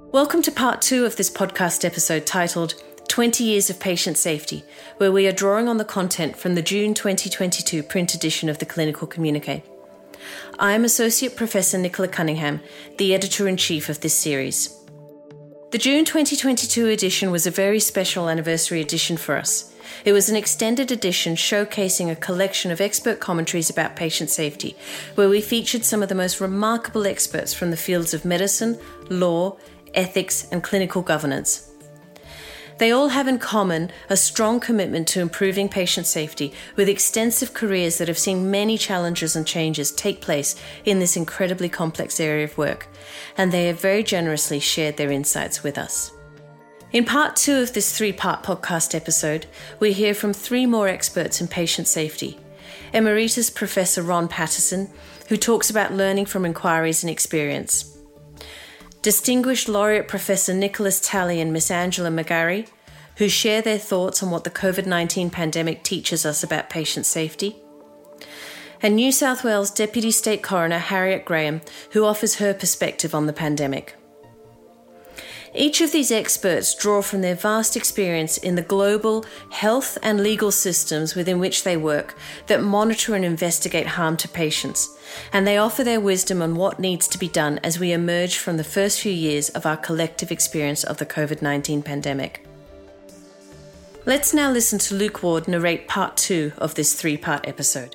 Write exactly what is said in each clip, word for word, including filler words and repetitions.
Welcome to part two of this podcast episode titled twenty Years of Patient Safety, where we are drawing on the content from the June twenty twenty-two print edition of the Clinical Communique. I am Associate Professor Nicola Cunningham, the Editor-in-Chief of this series. The June twenty twenty-two edition was a very special anniversary edition for us. It was an extended edition showcasing a collection of expert commentaries about patient safety, where we featured some of the most remarkable experts from the fields of medicine, law, ethics, and clinical governance. They all have in common a strong commitment to improving patient safety, with extensive careers that have seen many challenges and changes take place in this incredibly complex area of work, and they have very generously shared their insights with us. In part two of this three-part podcast episode, we hear from three more experts in patient safety. Emeritus Professor Ron Paterson, who talks about learning from inquiries and experience. Distinguished Laureate Professor Nicholas Talley and Miss Angela McGarry, who share their thoughts on what the covid nineteen pandemic teaches us about patient safety. And New South Wales Deputy State Coroner Harriet Graham, who offers her perspective on the pandemic. Each of these experts draw from their vast experience in the global health and legal systems within which they work that monitor and investigate harm to patients, and they offer their wisdom on what needs to be done as we emerge from the first few years of our collective experience of the covid nineteen pandemic. Let's now listen to Luke Ward narrate part two of this three-part episode.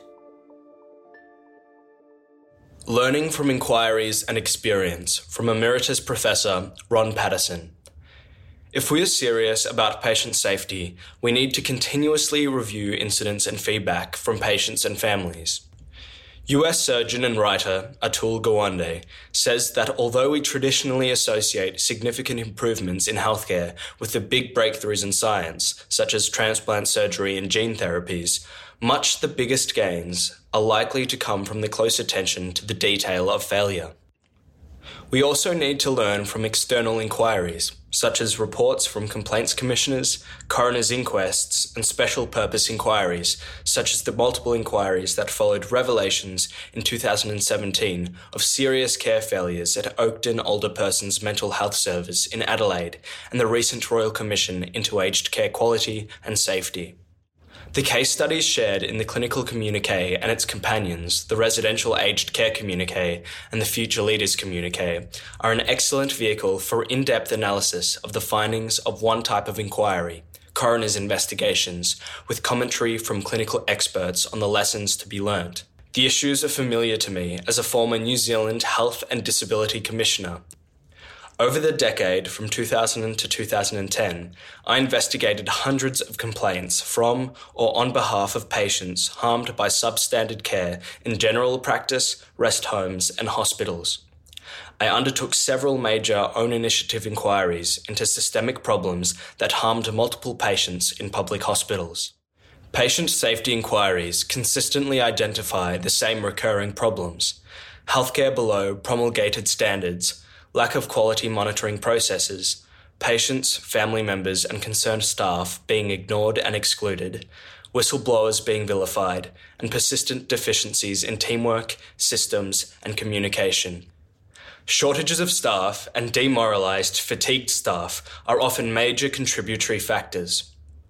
Learning from Inquiries and Experience from Emeritus Professor Ron Paterson. If we are serious about patient safety, we need to continuously review incidents and feedback from patients and families. U S surgeon and writer Atul Gawande says that although we traditionally associate significant improvements in healthcare with the big breakthroughs in science, such as transplant surgery and gene therapies, much the biggest gains are likely to come from the close attention to the detail of failure. We also need to learn from external inquiries, such as reports from complaints commissioners, coroner's inquests, and special purpose inquiries, such as the multiple inquiries that followed revelations in two thousand seventeen of serious care failures at Oakden Older Persons Mental Health Service in Adelaide, and the recent Royal Commission into Aged Care Quality and Safety. The case studies shared in the Clinical Communique and its companions, the Residential Aged Care Communique and the Future Leaders Communique, are an excellent vehicle for in-depth analysis of the findings of one type of inquiry, coroner's investigations, with commentary from clinical experts on the lessons to be learnt. The issues are familiar to me as a former New Zealand Health and Disability Commissioner. Over the decade from two thousand to two thousand ten, I investigated hundreds of complaints from or on behalf of patients harmed by substandard care in general practice, rest homes, and hospitals. I undertook several major own initiative inquiries into systemic problems that harmed multiple patients in public hospitals. Patient safety inquiries consistently identify the same recurring problems: healthcare below promulgated standards, lack of quality monitoring processes, patients, family members and concerned staff being ignored and excluded, whistleblowers being vilified, and persistent deficiencies in teamwork, systems and communication. Shortages of staff and demoralised, fatigued staff are often major contributory factors.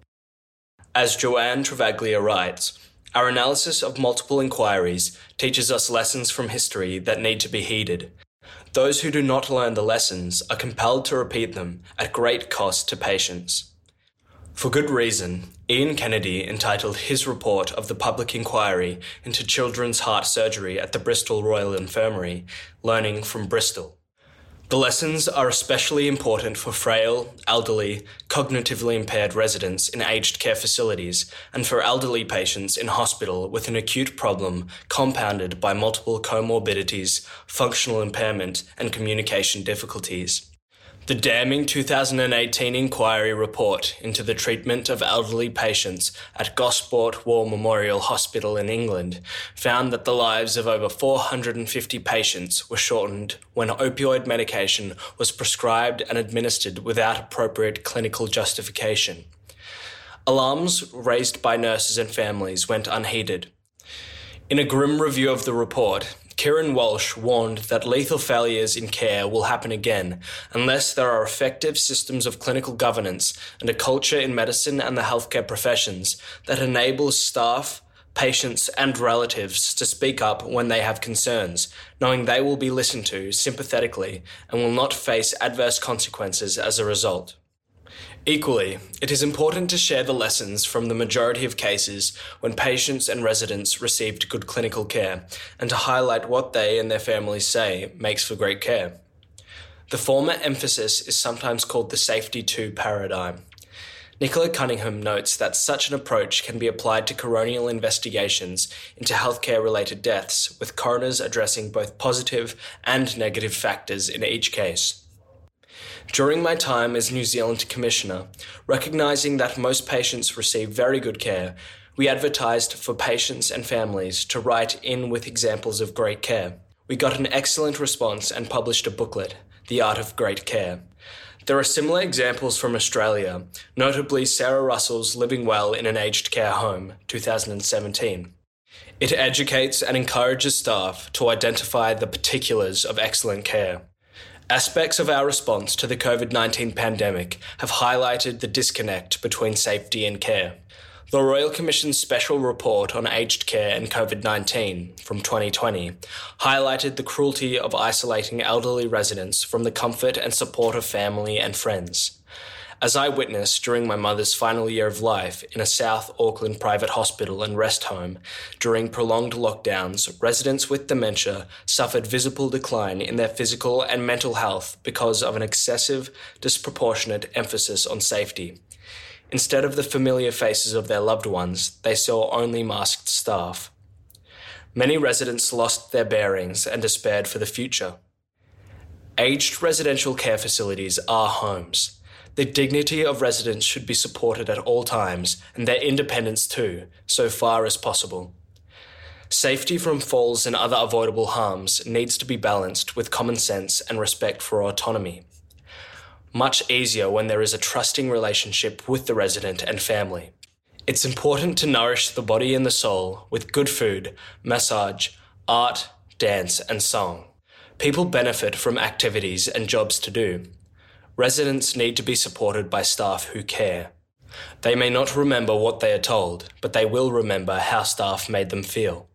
As Joanne Travaglia writes, our analysis of multiple inquiries teaches us lessons from history that need to be heeded. Those who do not learn the lessons are compelled to repeat them at great cost to patients. For good reason, Ian Kennedy entitled his report of the public inquiry into children's heart surgery at the Bristol Royal Infirmary, Learning from Bristol. The lessons are especially important for frail, elderly, cognitively impaired residents in aged care facilities and for elderly patients in hospital with an acute problem compounded by multiple comorbidities, functional impairment, and communication difficulties. The damning two thousand eighteen inquiry report into the treatment of elderly patients at Gosport War Memorial Hospital in England found that the lives of over four hundred fifty patients were shortened when opioid medication was prescribed and administered without appropriate clinical justification. Alarms raised by nurses and families went unheeded. In a grim review of the report, Kieran Walsh warned that lethal failures in care will happen again unless there are effective systems of clinical governance and a culture in medicine and the healthcare professions that enables staff, patients and relatives to speak up when they have concerns, knowing they will be listened to sympathetically and will not face adverse consequences as a result. Equally, it is important to share the lessons from the majority of cases when patients and residents received good clinical care, and to highlight what they and their families say makes for great care. The former emphasis is sometimes called the safety two paradigm. Nicola Cunningham notes that such an approach can be applied to coronial investigations into healthcare-related deaths, with coroners addressing both positive and negative factors in each case. During my time as New Zealand Commissioner, recognising that most patients receive very good care, we advertised for patients and families to write in with examples of great care. We got an excellent response and published a booklet, The Art of Great Care. There are similar examples from Australia, notably Sarah Russell's Living Well in an Aged Care Home, two thousand seventeen. It educates and encourages staff to identify the particulars of excellent care. Aspects of our response to the covid nineteen pandemic have highlighted the disconnect between safety and care. The Royal Commission's special report on aged care and covid nineteen from twenty twenty highlighted the cruelty of isolating elderly residents from the comfort and support of family and friends. As I witnessed during my mother's final year of life in a South Auckland private hospital and rest home, during prolonged lockdowns, residents with dementia suffered visible decline in their physical and mental health because of an excessive, disproportionate emphasis on safety. Instead of the familiar faces of their loved ones, they saw only masked staff. Many residents lost their bearings and despaired for the future. Aged residential care facilities are homes. The dignity of residents should be supported at all times, and their independence too, so far as possible. Safety from falls and other avoidable harms needs to be balanced with common sense and respect for autonomy. Much easier when there is a trusting relationship with the resident and family. It's important to nourish the body and the soul with good food, massage, art, dance, and song. People benefit from activities and jobs to do. Residents need to be supported by staff who care. They may not remember what they are told, but they will remember how staff made them feel.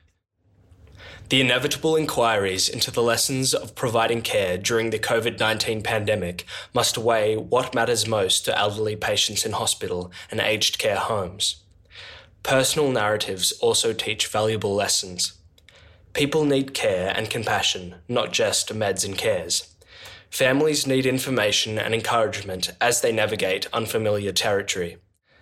The inevitable inquiries into the lessons of providing care during the covid nineteen pandemic must weigh what matters most to elderly patients in hospital and aged care homes. Personal narratives also teach valuable lessons. People need care and compassion, not just meds and cares. Families need information and encouragement as they navigate unfamiliar territory.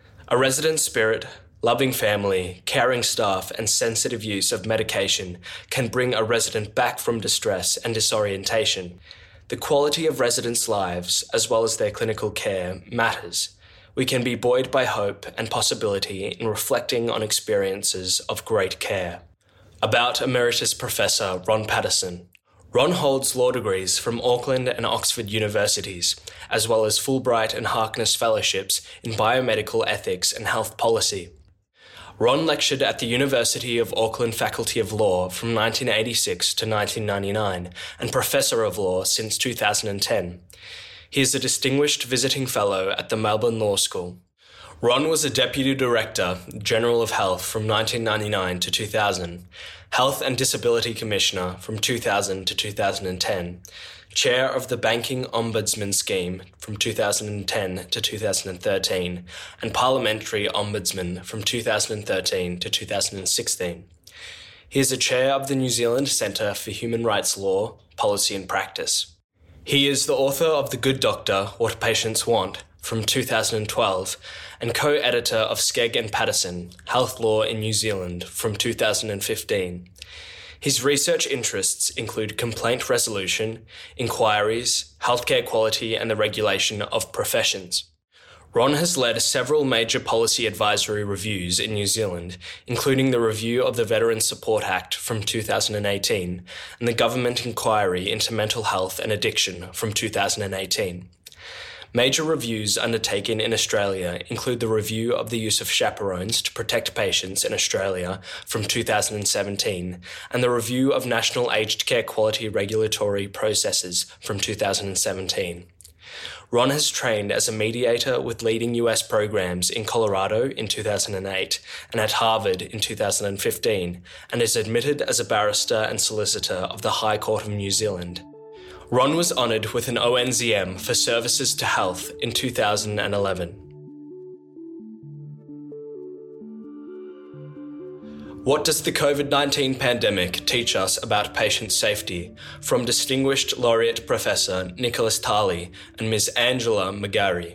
A resident spirit, loving family, caring staff, and sensitive use of medication can bring a resident back from distress and disorientation. The quality of residents' lives, as well as their clinical care, matters. We can be buoyed by hope and possibility in reflecting on experiences of great care. About Emeritus Professor Ron Paterson. Ron holds law degrees from Auckland and Oxford universities, as well as Fulbright and Harkness fellowships in biomedical ethics and health policy. Ron lectured at the University of Auckland Faculty of Law from nineteen eighty-six to nineteen ninety-nine and Professor of Law since two thousand ten. He is a Distinguished Visiting Fellow at the Melbourne Law School. Ron was a Deputy Director, General of Health from nineteen ninety-nine to two thousand, Health and Disability Commissioner from two thousand to two thousand ten, Chair of the Banking Ombudsman Scheme from two thousand ten to two thousand thirteen, and Parliamentary Ombudsman from two thousand thirteen to two thousand sixteen. He is a Chair of the New Zealand Centre for Human Rights Law, Policy and Practice. He is the author of The Good Doctor, What Patients Want, from two thousand twelve, and co-editor of Skegg and Paterson, Health Law in New Zealand, from two thousand fifteen. His research interests include complaint resolution, inquiries, healthcare quality and the regulation of professions. Ron has led several major policy advisory reviews in New Zealand, including the review of the Veterans Support Act from two thousand eighteen and the Government Inquiry into Mental Health and Addiction from two thousand eighteen. Major reviews undertaken in Australia include the review of the use of chaperones to protect patients in Australia from two thousand seventeen and the review of national aged care quality regulatory processes from two thousand seventeen. Ron has trained as a mediator with leading U S programs in Colorado in two thousand eight and at Harvard in two thousand fifteen, and is admitted as a barrister and solicitor of the High Court of New Zealand. Ron was honoured with an O N Z M for services to health in two thousand eleven. What does the COVID nineteen pandemic teach us about patient safety? From Distinguished Laureate Professor Nicholas Talley and Miz Angela McGarry.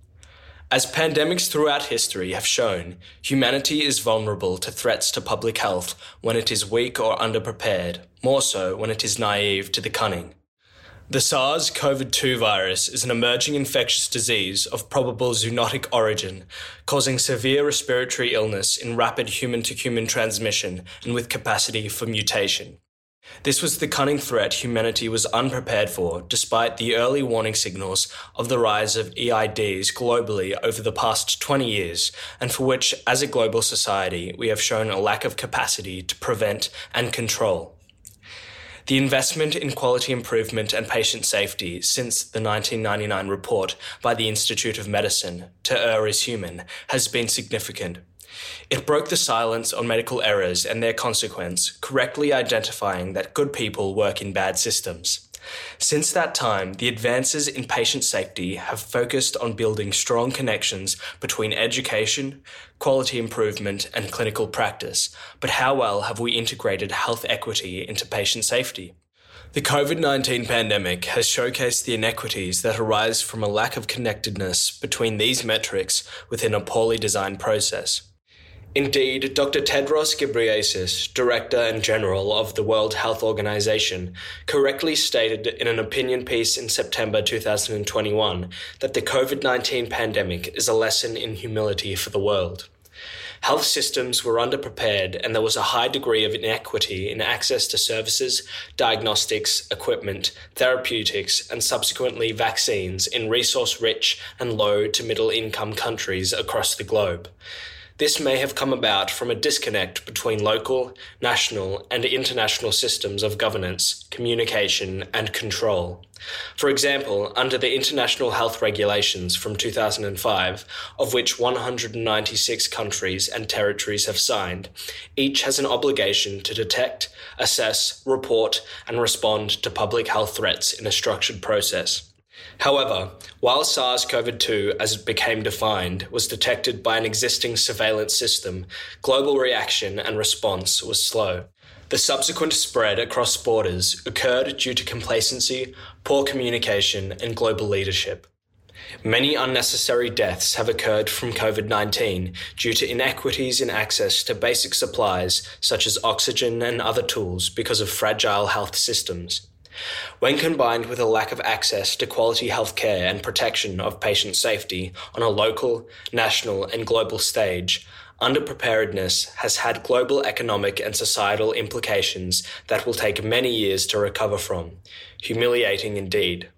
As pandemics throughout history have shown, humanity is vulnerable to threats to public health when it is weak or underprepared, more so when it is naive to the cunning. The SARS CoV two virus is an emerging infectious disease of probable zoonotic origin, causing severe respiratory illness in rapid human-to-human transmission and with capacity for mutation. This was the cunning threat humanity was unprepared for, despite the early warning signals of the rise of E I Ds globally over the past twenty years, and for which, as a global society, we have shown a lack of capacity to prevent and control. The investment in quality improvement and patient safety since the nineteen ninety-nine report by the Institute of Medicine, To Err is Human, has been significant. It broke the silence on medical errors and their consequence, correctly identifying that good people work in bad systems. Since that time, the advances in patient safety have focused on building strong connections between education, quality improvement, and clinical practice. But how well have we integrated health equity into patient safety? The COVID nineteen pandemic has showcased the inequities that arise from a lack of connectedness between these metrics within a poorly designed process. Indeed, Doctor Tedros Ghebreyesus, Director and General of the World Health Organization, correctly stated in an opinion piece in September two thousand twenty-one that the COVID nineteen pandemic is a lesson in humility for the world. Health systems were underprepared and there was a high degree of inequity in access to services, diagnostics, equipment, therapeutics, and subsequently vaccines in resource-rich and low to middle-income countries across the globe. This may have come about from a disconnect between local, national, and international systems of governance, communication, and control. For example, under the International Health Regulations from two thousand five, of which one hundred ninety-six countries and territories have signed, each has an obligation to detect, assess, report, and respond to public health threats in a structured process. However, while SARS CoV two, as it became defined, was detected by an existing surveillance system, global reaction and response was slow. The subsequent spread across borders occurred due to complacency, poor communication, and global leadership. Many unnecessary deaths have occurred from COVID nineteen due to inequities in access to basic supplies such as oxygen and other tools because of fragile health systems. When combined with a lack of access to quality health care and protection of patient safety on a local, national, and global stage, underpreparedness has had global economic and societal implications that will take many years to recover from. Humiliating indeed.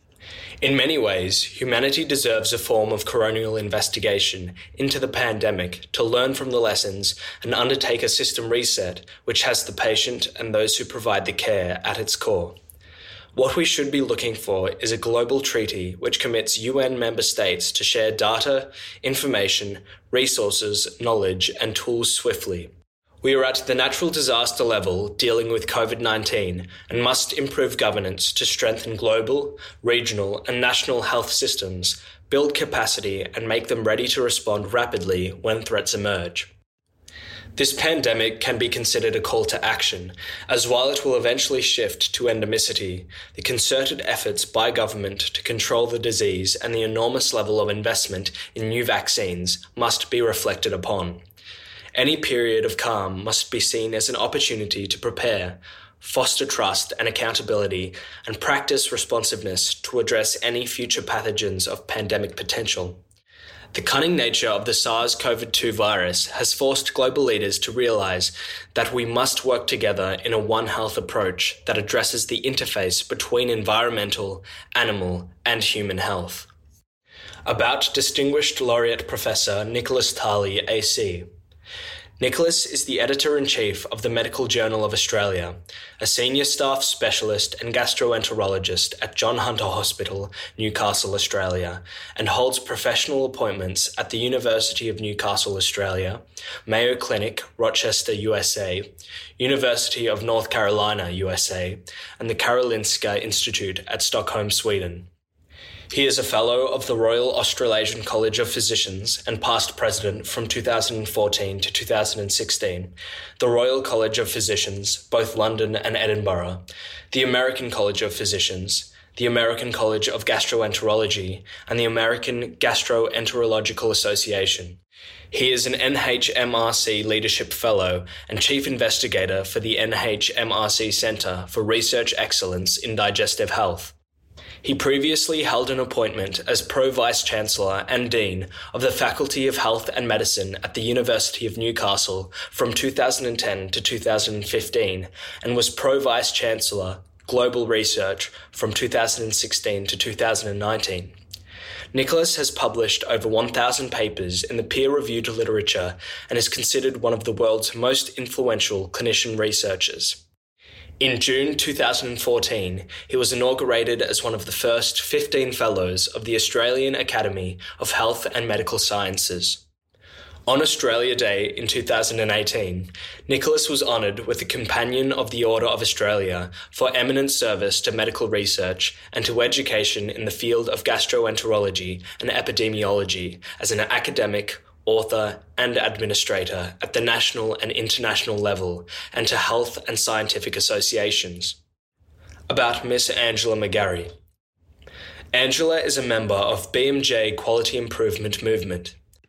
In many ways, humanity deserves a form of coronial investigation into the pandemic to learn from the lessons and undertake a system reset which has the patient and those who provide the care at its core. What we should be looking for is a global treaty which commits U N member states to share data, information, resources, knowledge, and tools swiftly. We are at the natural disaster level dealing with COVID nineteen and must improve governance to strengthen global, regional, and national health systems, build capacity, and make them ready to respond rapidly when threats emerge. This pandemic can be considered a call to action, as while it will eventually shift to endemicity, the concerted efforts by government to control the disease and the enormous level of investment in new vaccines must be reflected upon. Any period of calm must be seen as an opportunity to prepare, foster trust and accountability, and practice responsiveness to address any future pathogens of pandemic potential. The cunning nature of the SARS CoV two virus has forced global leaders to realize that we must work together in a One Health approach that addresses the interface between environmental, animal, and human health. about Distinguished Laureate Professor Nicholas Tarley, A C. Nicholas is the Editor-in-Chief of the Medical Journal of Australia, a senior staff specialist and gastroenterologist at John Hunter Hospital, Newcastle, Australia, and holds professional appointments at the University of Newcastle, Australia, Mayo Clinic, Rochester, U S A, University of North Carolina, U S A, and the Karolinska Institute at Stockholm, Sweden. He is a Fellow of the Royal Australasian College of Physicians and past President from two thousand fourteen to two thousand sixteen, the Royal College of Physicians, both London and Edinburgh, the American College of Physicians, the American College of Gastroenterology, and the American Gastroenterological Association. He is an N H M R C Leadership Fellow and Chief Investigator for the N H M R C Centre for Research Excellence in Digestive Health. He previously held an appointment as Pro-Vice-Chancellor and Dean of the Faculty of Health and Medicine at the University of Newcastle from two thousand ten to two thousand fifteen and was Pro-Vice-Chancellor, Global Research from two thousand sixteen to two thousand nineteen. Nicholas has published over one thousand papers in the peer-reviewed literature and is considered one of the world's most influential clinician researchers. In June two thousand fourteen, he was inaugurated as one of the first fifteen Fellows of the Australian Academy of Health and Medical Sciences. On Australia Day in two thousand eighteen, Nicholas was honoured with the Companion of the Order of Australia for eminent service to medical research and to education in the field of gastroenterology and epidemiology as an academic, author, and administrator at the national and international level, and to health and scientific associations. About Miss Angela McGarry. Angela is a member of B M J Quality Improvement Movement.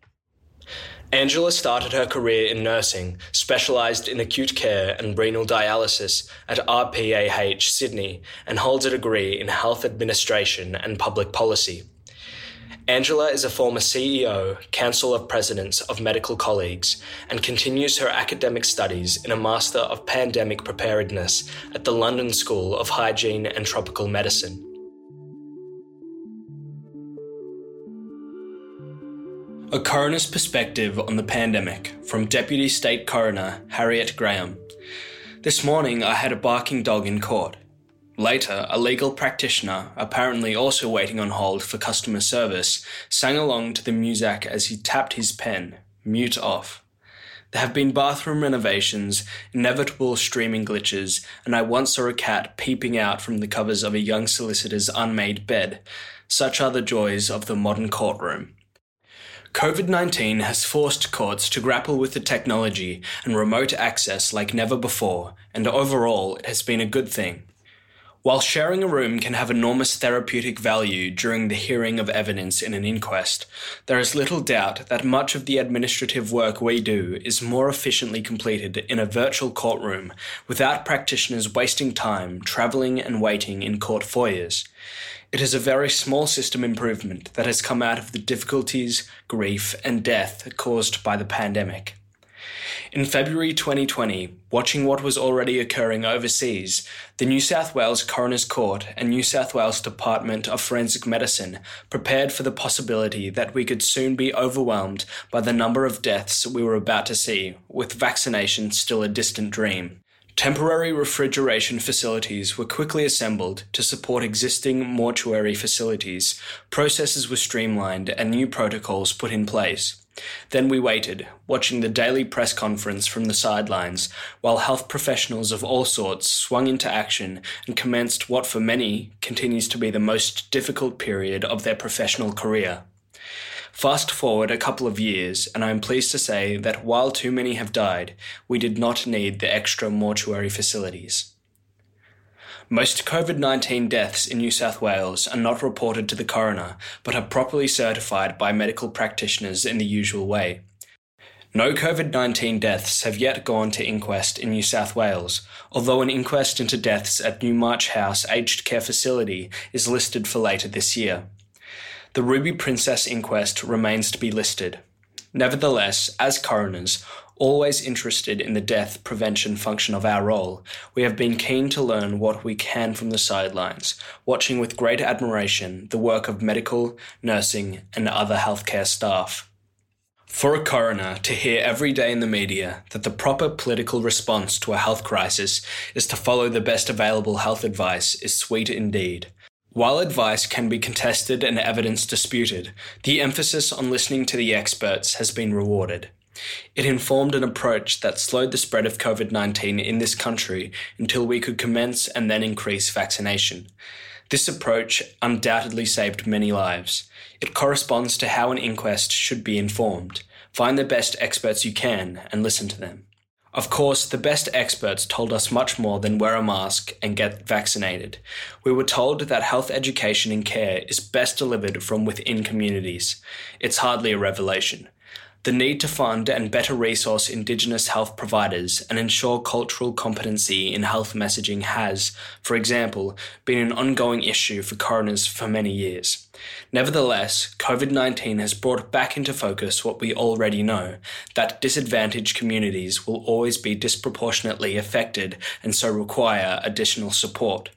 Angela started her career in nursing, specialised in acute care and renal dialysis at R P A H Sydney, and holds a degree in health administration and public policy. Angela is a former C E O, Council of Presidents of Medical Colleagues, and continues her academic studies in a Master of Pandemic Preparedness at the London School of Hygiene and Tropical Medicine. A Coroner's Perspective on the Pandemic from Deputy State Coroner Harriet Graham. This morning I had a barking dog in court. Later, a legal practitioner, apparently also waiting on hold for customer service, sang along to the music as he tapped his pen, mute off. There have been bathroom renovations, inevitable streaming glitches, and I once saw a cat peeping out from the covers of a young solicitor's unmade bed. Such are the joys of the modern courtroom. COVID nineteen has forced courts to grapple with the technology and remote access like never before, and overall it has been a good thing. While sharing a room can have enormous therapeutic value during the hearing of evidence in an inquest, there is little doubt that much of the administrative work we do is more efficiently completed in a virtual courtroom without practitioners wasting time travelling and waiting in court foyers. It is a very small system improvement that has come out of the difficulties, grief, and death caused by the pandemic. In February twenty twenty, watching what was already occurring overseas, the New South Wales Coroner's Court and New South Wales Department of Forensic Medicine prepared for the possibility that we could soon be overwhelmed by the number of deaths we were about to see, with vaccination still a distant dream. Temporary refrigeration facilities were quickly assembled to support existing mortuary facilities, processes were streamlined and new protocols put in place. Then we waited, watching the daily press conference from the sidelines, while health professionals of all sorts swung into action and commenced what for many continues to be the most difficult period of their professional career. Fast forward a couple of years, and I am pleased to say that while too many have died, we did not need the extra mortuary facilities. Most COVID nineteen deaths in New South Wales are not reported to the coroner, but are properly certified by medical practitioners in the usual way. No COVID nineteen deaths have yet gone to inquest in New South Wales, although an inquest into deaths at New March House Aged Care Facility is listed for later this year. The Ruby Princess inquest remains to be listed. Nevertheless, as coroners, Always interested in the death prevention function of our role, we have been keen to learn what we can from the sidelines, watching with great admiration the work of medical, nursing, and other healthcare staff. For a coroner to hear every day in the media that the proper political response to a health crisis is to follow the best available health advice is sweet indeed. While advice can be contested and evidence disputed, the emphasis on listening to the experts has been rewarded. It informed an approach that slowed the spread of covid nineteen in this country until we could commence and then increase vaccination. This approach undoubtedly saved many lives. It corresponds to how an inquest should be informed. Find the best experts you can and listen to them. Of course, the best experts told us much more than wear a mask and get vaccinated. We were told that health education and care is best delivered from within communities. It's hardly a revelation. The need to fund and better resource Indigenous health providers and ensure cultural competency in health messaging has, for example, been an ongoing issue for coroners for many years. Nevertheless, covid nineteen has brought back into focus what we already know, that disadvantaged communities will always be disproportionately affected and so require additional support.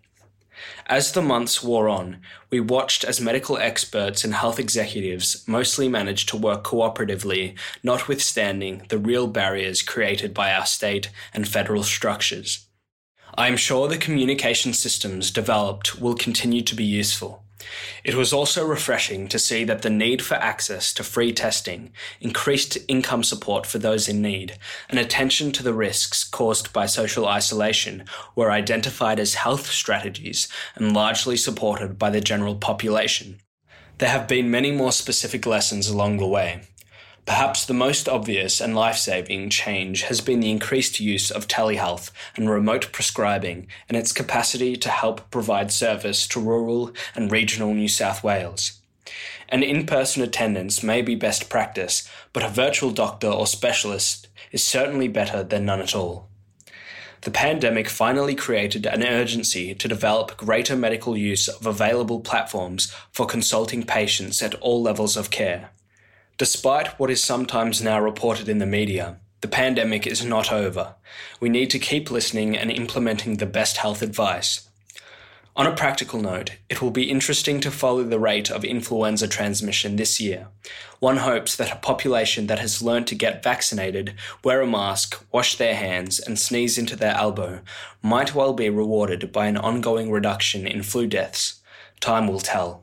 As the months wore on, we watched as medical experts and health executives mostly managed to work cooperatively, notwithstanding the real barriers created by our state and federal structures. I am sure the communication systems developed will continue to be useful. It was also refreshing to see that the need for access to free testing, increased income support for those in need, and attention to the risks caused by social isolation were identified as health strategies and largely supported by the general population. There have been many more specific lessons along the way. Perhaps the most obvious and life-saving change has been the increased use of telehealth and remote prescribing and its capacity to help provide service to rural and regional New South Wales. An in-person attendance may be best practice, but a virtual doctor or specialist is certainly better than none at all. The pandemic finally created an urgency to develop greater medical use of available platforms for consulting patients at all levels of care. Despite what is sometimes now reported in the media, the pandemic is not over. We need to keep listening and implementing the best health advice. On a practical note, it will be interesting to follow the rate of influenza transmission this year. One hopes that a population that has learned to get vaccinated, wear a mask, wash their hands, and sneeze into their elbow might well be rewarded by an ongoing reduction in flu deaths. Time will tell.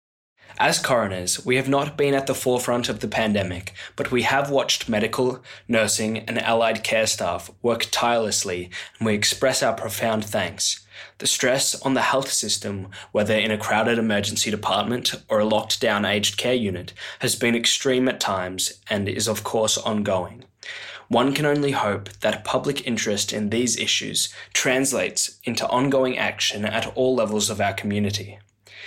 As coroners, we have not been at the forefront of the pandemic, but we have watched medical, nursing, and allied care staff work tirelessly, and we express our profound thanks. The stress on the health system, whether in a crowded emergency department or a locked-down aged care unit, has been extreme at times and is of course ongoing. One can only hope that public interest in these issues translates into ongoing action at all levels of our community.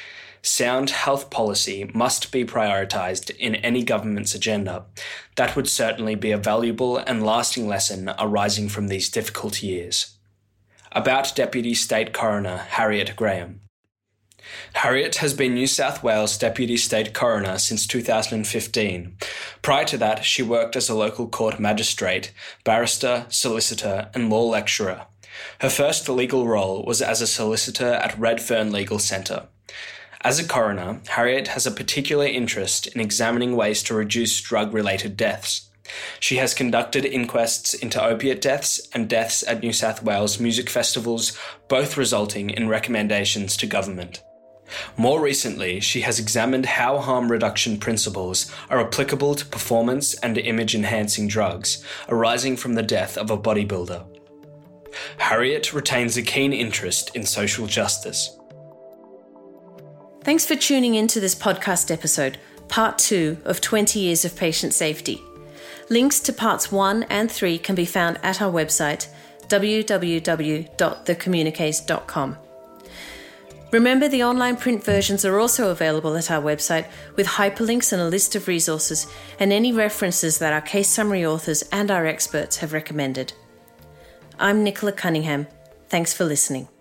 Sound health policy must be prioritised in any government's agenda. That would certainly be a valuable and lasting lesson arising from these difficult years. About Deputy State Coroner Harriet Graham. Harriet has been New South Wales Deputy State Coroner since two thousand fifteen. Prior to that, she worked as a local court magistrate, barrister, solicitor, and law lecturer. Her first legal role was as a solicitor at Redfern Legal Centre. As a coroner, Harriet has a particular interest in examining ways to reduce drug-related deaths. She has conducted inquests into opiate deaths and deaths at New South Wales music festivals, both resulting in recommendations to government. More recently, she has examined how harm reduction principles are applicable to performance and image-enhancing drugs arising from the death of a bodybuilder. Harriet retains a keen interest in social justice. Thanks for tuning in to this podcast episode, part two of twenty years of patient safety. Links to parts one and three can be found at our website, w w w dot the communiques dot com. Remember, the online print versions are also available at our website with hyperlinks and a list of resources and any references that our case summary authors and our experts have recommended. I'm Nicola Cunningham. Thanks for listening.